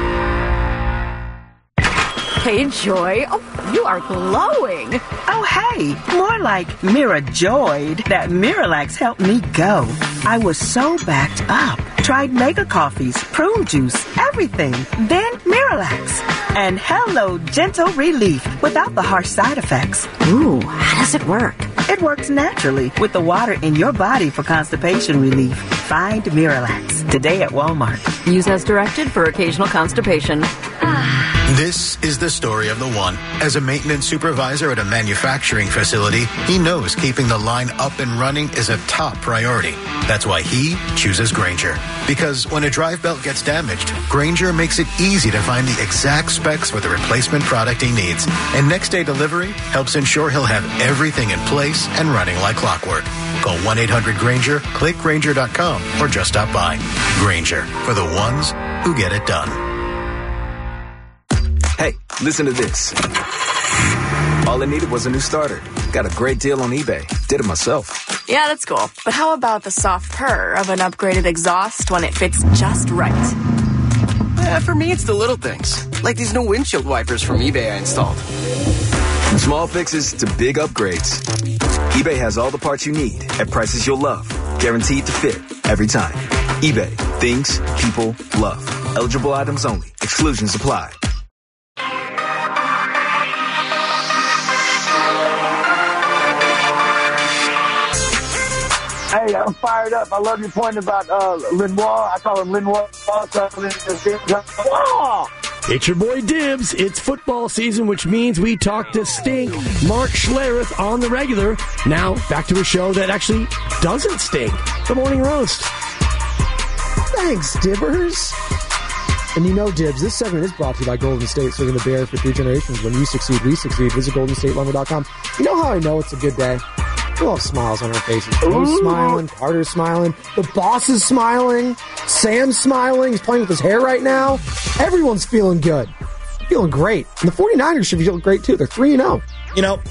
Hey, Joy. Oh, you are glowing. Oh, hey. More like Mira-Joyed. That Miralax helped me go. I was so backed up. Tried mega coffees, prune juice, everything. Then Miralax. And hello, gentle relief without the harsh side effects. Ooh, how does it work? It works naturally with the water in your body for constipation relief. Find Miralax today at Walmart. Use as directed for occasional constipation. This is the story of the one. As a maintenance supervisor at a manufacturing facility, he knows keeping the line up and running is a top priority. That's why he chooses Grainger. Because when a drive belt gets damaged, Grainger makes it easy to find the exact specs for the replacement product he needs. And next day delivery helps ensure he'll have everything in place and running like clockwork. Call 1-800-GRAINGER, click Grainger.com, or just stop by. Grainger, for the ones who get it done. Hey, listen to this. All I needed was a new starter. Got a great deal on eBay. Did it myself. Yeah, that's cool. But how about the soft purr of an upgraded exhaust when it fits just right? For me, it's the little things. Like these new windshield wipers from eBay I installed. Small fixes to big upgrades. eBay has all the parts you need at prices you'll love. Guaranteed to fit every time. eBay. Things people love. Eligible items only. Exclusions apply. Hey, I'm fired up. I love your point about Lenoir. I call him Lenoir. It's your boy Dibs. It's football season, which means we talk to stink Mark Schlereth on the regular. Now, back to a show that actually doesn't stink. The Morning Roast. Thanks, Dibbers. And you know, Dibs, this segment is brought to you by Golden State, serving the Bear for 3 generations. When you succeed, we succeed. Visit GoldenStateLumber.com. You know how I know it's a good day? We all have smiles on our faces. Joe's smiling, Carter's smiling, the boss is smiling, Sam's smiling, he's playing with his hair right now. Everyone's feeling good. Feeling great. And the 49ers should feel great, too. They're 3-0. You know,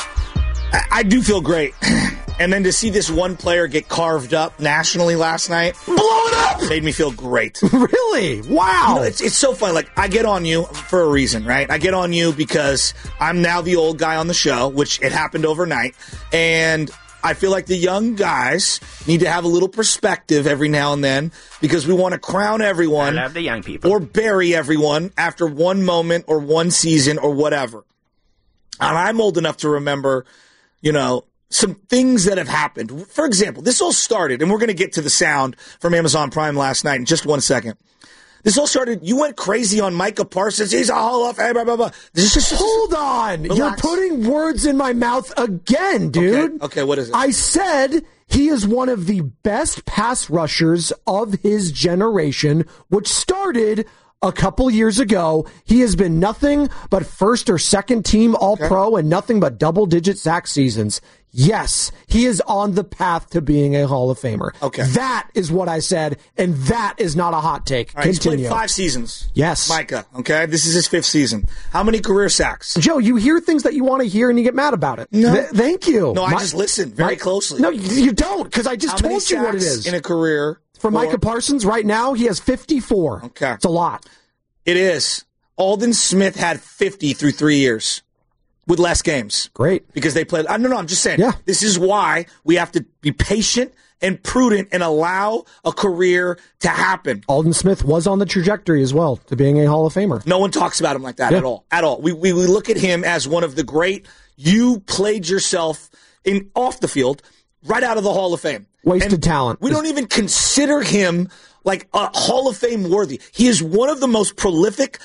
I do feel great. And then to see this one player get carved up nationally last night, blow it up, made me feel great. Really? Wow. You know, it's so fun. Like, I get on you for a reason, right? I get on you because I'm now the old guy on the show, which it happened overnight. And I feel like the young guys need to have a little perspective every now and then because we want to crown everyone. I love the young people. Or bury everyone after one moment or one season or whatever. And I'm old enough to remember, you know, some things that have happened. For example, this all started, and we're going to get to the sound from Amazon Prime last night in just 1 second. This all started, you went crazy on Micah Parsons. He's a Hall of Fame, blah, blah, blah. Hold on. Relax. You're putting words in my mouth again, dude. Okay, what is it? I said he is one of the best pass rushers of his generation, which started a couple years ago. He has been nothing but first or second team All-Pro and nothing but double-digit sack seasons. Yes, he is on the path to being a Hall of Famer. Okay. That is what I said, and that is not a hot take. All right, Continue. he's played 5 seasons. Yes. Micah, okay? This is his 5th season. How many career sacks? Joe, you hear things that you want to hear and you get mad about it. No. Thank you. No, I just listen very closely. No, you don't, because I just told you what it is. In a career? For Micah Parsons, right now, he has 54. Okay. It's a lot. It is. Aldon Smith had 50 through 3 years. With less games. Great. Because they played. No, I'm just saying. Yeah. This is why we have to be patient and prudent and allow a career to happen. Aldon Smith was on the trajectory as well to being a Hall of Famer. No one talks about him like that at all. At all. We look at him as one of the great, you played yourself in off the field, right out of the Hall of Fame. Wasted talent. We don't even consider him like a Hall of Fame worthy. He is one of the most prolific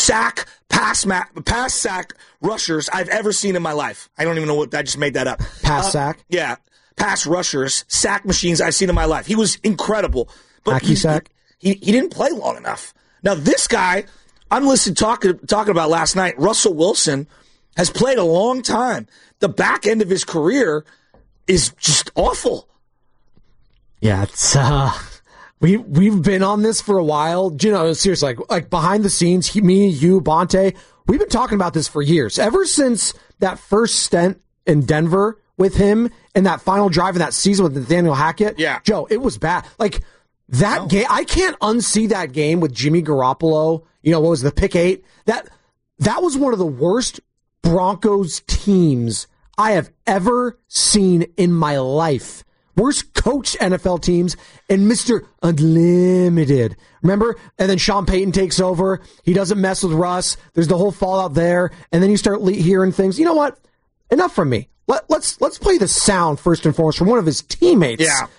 pass sack rushers I've ever seen in my life. I don't even know what, I just made that up. Pass sack? Yeah. Pass rushers, sack machines I've seen in my life. He was incredible. But sack? He didn't play long enough. Now this guy, I'm listening talking about last night, Russell Wilson has played a long time. The back end of his career is just awful. Yeah, it's we've been on this for a while. You know, seriously, like behind the scenes, me, you, Bonte, we've been talking about this for years. Ever since that first stint in Denver with him and that final drive of that season with Nathaniel Hackett. Yeah. Joe, it was bad. Like that game, I can't unsee that game with Jimmy Garoppolo. You know, what was the pick 8? That was one of the worst Broncos teams I have ever seen in my life. Worst coached NFL teams, and Mr. Unlimited. Remember? And then Sean Payton takes over. He doesn't mess with Russ. There's the whole fallout there. And then you start hearing things. You know what? Enough from me. Let's play the sound first and foremost from one of his teammates. Yeah.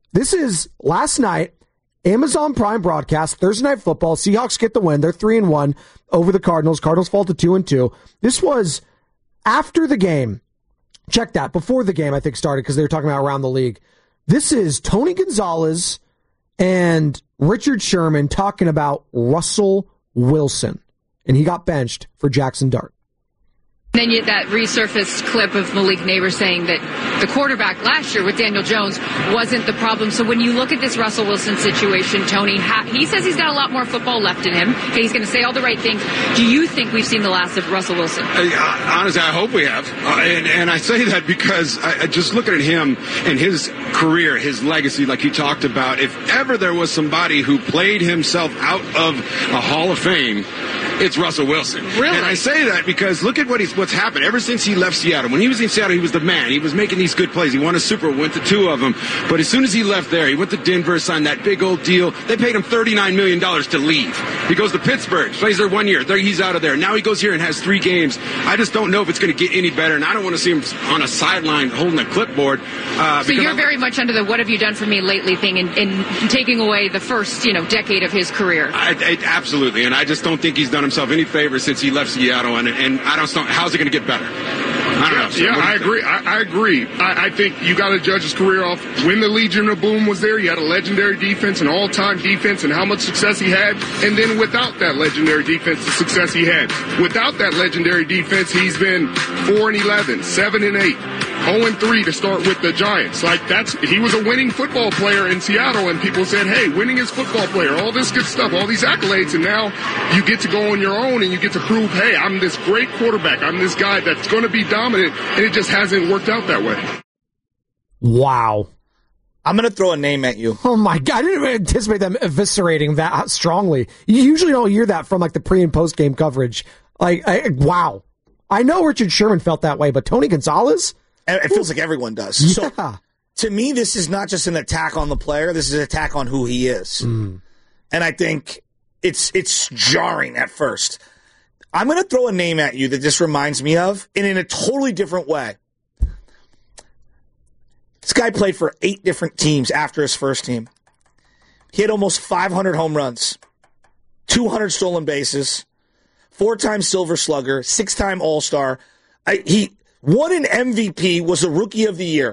This is last night, Amazon Prime broadcast, Thursday Night Football. Seahawks get the win. They're 3-1 over the Cardinals. Cardinals fall to 2-2. This was after the game. Check that. Before the game, I think, started because they were talking about around the league. This is Tony Gonzalez and Richard Sherman talking about Russell Wilson. And he got benched for Jackson Dart. Then you that resurfaced clip of Malik Neighbors saying that the quarterback last year with Daniel Jones wasn't the problem. So when you look at this Russell Wilson situation, Tony, he says he's got a lot more football left in him. Okay, he's going to say all the right things. Do you think we've seen the last of Russell Wilson? Honestly, I hope we have. And I say that because I just looking at him and his career, his legacy, like you talked about, if ever there was somebody who played himself out of a Hall of Fame, it's Russell Wilson. Really? And I say that because look at what's happened ever since he left Seattle. When he was in Seattle, he was the man. He was making these good plays. He won a Super Bowl, went to 2 of them. But as soon as he left there, he went to Denver, signed that big old deal. They paid him $39 million to leave. He goes to Pittsburgh, plays there 1 year. He's out of there. Now he goes here and has 3 games. I just don't know if it's going to get any better, and I don't want to see him on a sideline holding a clipboard. So you're very much under the what have you done for me lately thing in taking away the first decade of his career. Absolutely, and I just don't think he's done himself any favor since he left Seattle, and I don't know, how's it going to get better? I don't know. So yeah, I agree. I agree. I think you got to judge his career off when the Legion of Boom was there. He had a legendary defense, an all-time defense, and how much success he had. And then without that legendary defense, the success he had. Without that legendary defense, he's been 4-11, 7-8. 0-3 to start with the Giants. He was a winning football player in Seattle, and people said, hey, winning is football player, all this good stuff, all these accolades, and now you get to go on your own and you get to prove, hey, I'm this great quarterback, I'm this guy that's going to be dominant, and it just hasn't worked out that way. Wow. I'm going to throw a name at you. Oh, my God. I didn't even anticipate them eviscerating that strongly. You usually don't hear that from, the pre- and post-game coverage. Wow. I know Richard Sherman felt that way, but Tony Gonzalez? It feels like everyone does. Yeah. So, to me, this is not just an attack on the player. This is an attack on who he is. And I think it's jarring at first. I'm going to throw a name at you that this reminds me of, and in a totally different way. This guy played for 8 different teams after his first team. He had almost 500 home runs, 200 stolen bases, 4-time Silver Slugger, 6-time All-Star. He won an MVP, was a Rookie of the Year.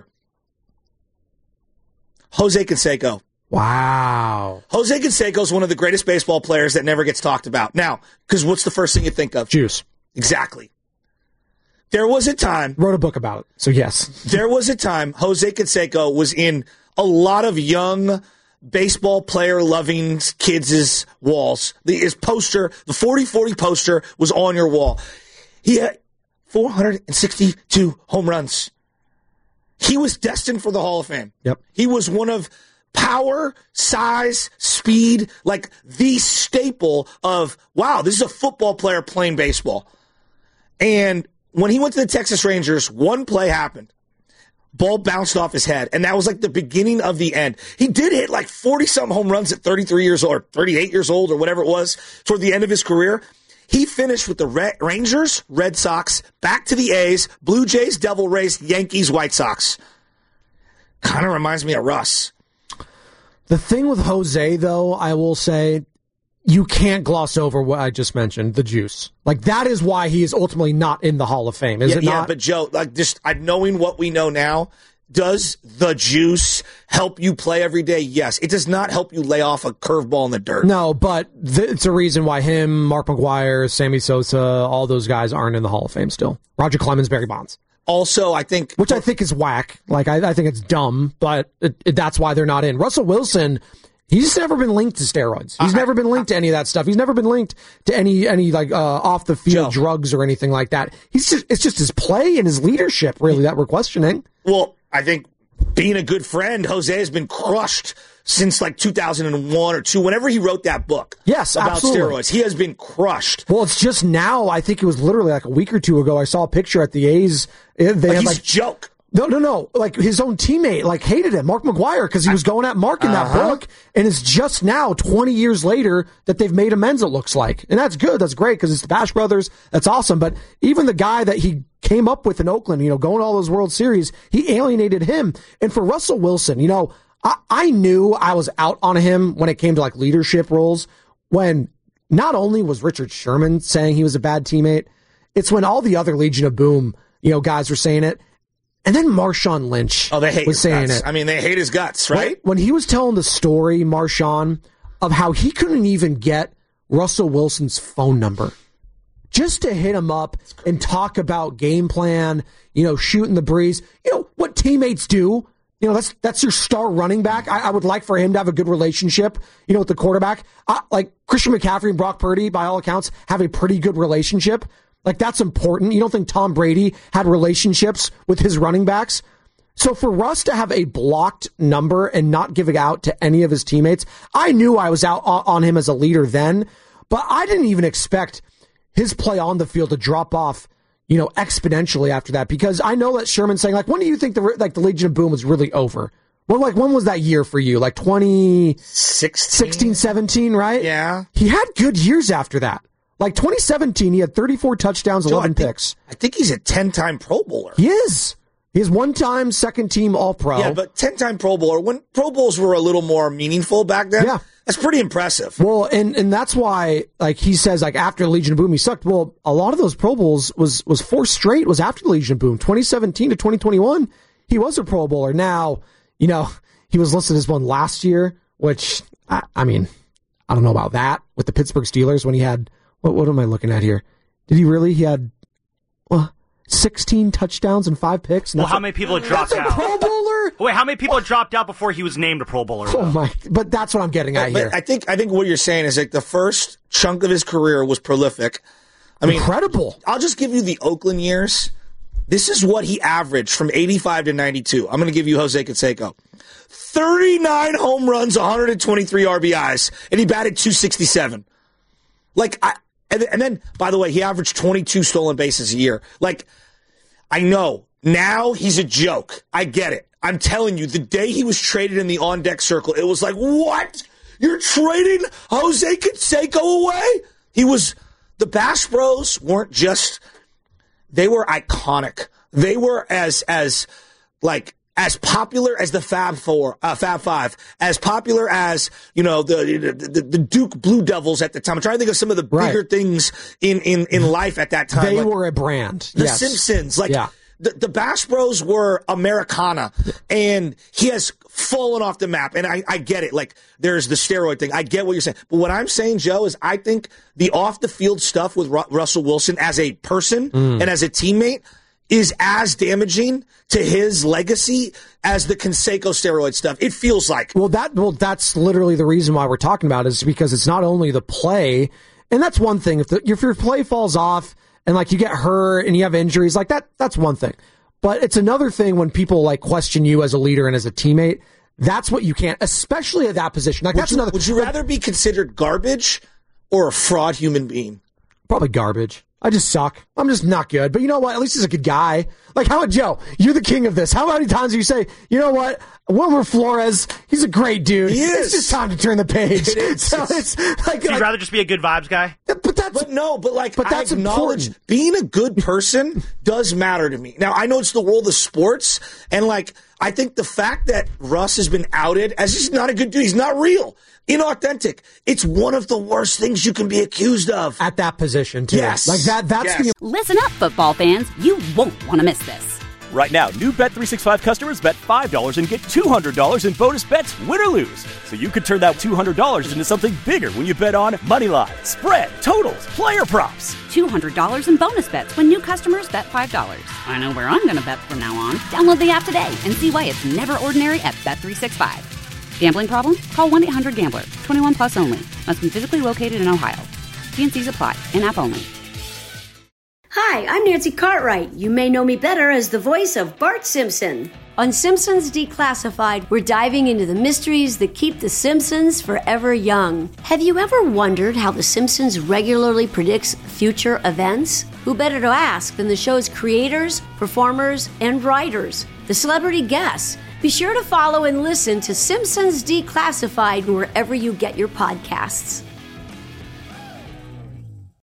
Jose Canseco. Wow. Jose Canseco is one of the greatest baseball players that never gets talked about. Now, because what's the first thing you think of? Juice. Exactly. There was a time. Wrote a book about it, so yes. There was a time Jose Canseco was in a lot of young baseball player-loving kids' walls. His poster, the 40-40 poster, was on your wall. He had 462 home runs. He was destined for the Hall of Fame. Yep. He was one of power, size, speed, the staple of, wow, this is a football player playing baseball. And when he went to the Texas Rangers, one play happened. Ball bounced off his head, and that was the beginning of the end. He did hit 40-something home runs at 33 years old, or 38 years old, or whatever it was, toward the end of his career. He finished with the Rangers, Red Sox, back to the A's, Blue Jays, Devil Rays, Yankees, White Sox. Kind of reminds me of Russ. The thing with Jose, though, I will say, you can't gloss over what I just mentioned, the juice. That is why he is ultimately not in the Hall of Fame, is it not? Yeah, but Joe, just knowing what we know now, does the juice help you play every day? Yes. It does not help you lay off a curveball in the dirt. No, but it's a reason why him, Mark McGwire, Sammy Sosa, all those guys aren't in the Hall of Fame still. Roger Clemens, Barry Bonds. Also, I think... Which I think is whack. I think it's dumb, but that's why they're not in. Russell Wilson... He's just never been linked to steroids. He's never been linked to any of that stuff. He's never been linked to any off the field drugs or anything like that. It's just his play and his leadership really that we're questioning. Well, I think being a good friend, Jose has been crushed since 2001 or 2, whenever he wrote that book. Yes, about absolutely. Steroids. He has been crushed. Well, it's just now. I think it was literally a week or 2 ago. I saw a picture at the A's. They had he's a joke. No. His own teammate, hated him, Mark McGwire, because he was going at Mark in that book. And it's just now, 20 years later, that they've made amends, it looks like. And that's good. That's great, because it's the Bash Brothers. That's awesome. But even the guy that he came up with in Oakland, going to all those World Series, he alienated him. And for Russell Wilson, I knew I was out on him when it came to like leadership roles, when not only was Richard Sherman saying he was a bad teammate, it's when all the other Legion of Boom, guys were saying it. And then Marshawn Lynch was saying it. I mean, they hate his guts, right? When he was telling the story, Marshawn, of how he couldn't even get Russell Wilson's phone number just to hit him up and talk about game plan, shooting the breeze, what teammates do. That's your star running back. I would like for him to have a good relationship, with the quarterback. Like Christian McCaffrey and Brock Purdy, by all accounts, have a pretty good relationship. Like, that's important. You don't think Tom Brady had relationships with his running backs? So for Russ to have a blocked number and not give it out to any of his teammates, I knew I was out on him as a leader then, but I didn't even expect his play on the field to drop off, exponentially after that, because I know that Sherman's saying, like, when do you think the Legion of Boom was really over? Well, like, when was that year for you? Like 2016, 17, right? Yeah. He had good years after that. Like 2017, he had 34 touchdowns, 11 picks. I think he's a 10-time Pro Bowler. He is. He is one-time second-team All-Pro. Yeah, but 10-time Pro Bowler, when Pro Bowls were a little more meaningful back then, that's pretty impressive. Well, and that's why, like, he says, like, after the Legion of Boom, he sucked. Well, a lot of those Pro Bowls was 4 straight, was after the Legion of Boom. 2017 to 2021, he was a Pro Bowler. Now, he was listed as one last year, which, I mean, I don't know about that, with the Pittsburgh Steelers when he had... What am I looking at here? Did he really? He had 16 touchdowns and 5 picks. Well, how many people had dropped out? That's a Pro Bowler? Wait, how many people had dropped out before he was named a Pro Bowler? Oh my! But that's what I'm getting at here. I think what you're saying is like the first chunk of his career was prolific. I mean, incredible. I'll just give you the Oakland years. This is what he averaged from 85 to 92. I'm going to give you Jose Canseco. 39 home runs, 123 RBIs, and he batted .267. And then, by the way, he averaged 22 stolen bases a year. Like, I know, now he's a joke. I get it. I'm telling you, the day he was traded in the on-deck circle, it was like, what? You're trading Jose Canseco away? The Bass Bros weren't just, they were iconic. They were as popular as the Fab Five, as popular as, the Duke Blue Devils at the time. I'm trying to think of some of the bigger things in life at that time. They were a brand. The Simpsons. The Bass Bros were Americana, and he has fallen off the map. And I get it. Like, there's the steroid thing. I get what you're saying. But what I'm saying, Joe, is I think the off-the-field stuff with Russell Wilson as a person and as a teammate is as damaging to his legacy as the Canseco steroid stuff. It feels like. Well, that's literally the reason why we're talking about it, is because it's not only the play, and that's one thing. If your play falls off and like you get hurt and you have injuries, like that's one thing. But it's another thing when people like question you as a leader and as a teammate. That's what you can't, especially at that position. Like Would you rather be considered garbage or a fraud human being? Probably garbage. I just suck. I'm just not good. But you know what? At least he's a good guy. Like, how about Joe? You're the king of this. How many times do you say, you know what? Wilmer Flores, he's a great dude. He is. It's just time to turn the page. It is. So it's like, so you'd rather just be a good vibes guy? But that's I acknowledge important. Being a good person does matter to me. Now, I know it's the world of sports, and like, I think the fact that Russ has been outed as he's not a good dude, he's not real, inauthentic. It's one of the worst things you can be accused of. At that position, too. Yes. Like that's the... Listen up, football fans. You won't want to miss this. Right now, new Bet365 customers bet $5 and get $200 in bonus bets, win or lose. So you could turn that $200 into something bigger when you bet on moneyline, spread, totals, player props. $200 in bonus bets when new customers bet $5. I know where I'm going to bet from now on. Download the app today and see why it's never ordinary at Bet365. Gambling problem? Call 1-800-GAMBLER. 21 plus only. Must be physically located in Ohio. T&Cs apply. In-app only. Hi, I'm Nancy Cartwright. You may know me better as the voice of Bart Simpson. On Simpsons Declassified, we're diving into the mysteries that keep the Simpsons forever young. Have you ever wondered how the Simpsons regularly predicts future events? Who better to ask than the show's creators, performers, and writers, the celebrity guests? Be sure to follow and listen to Simpsons Declassified wherever you get your podcasts.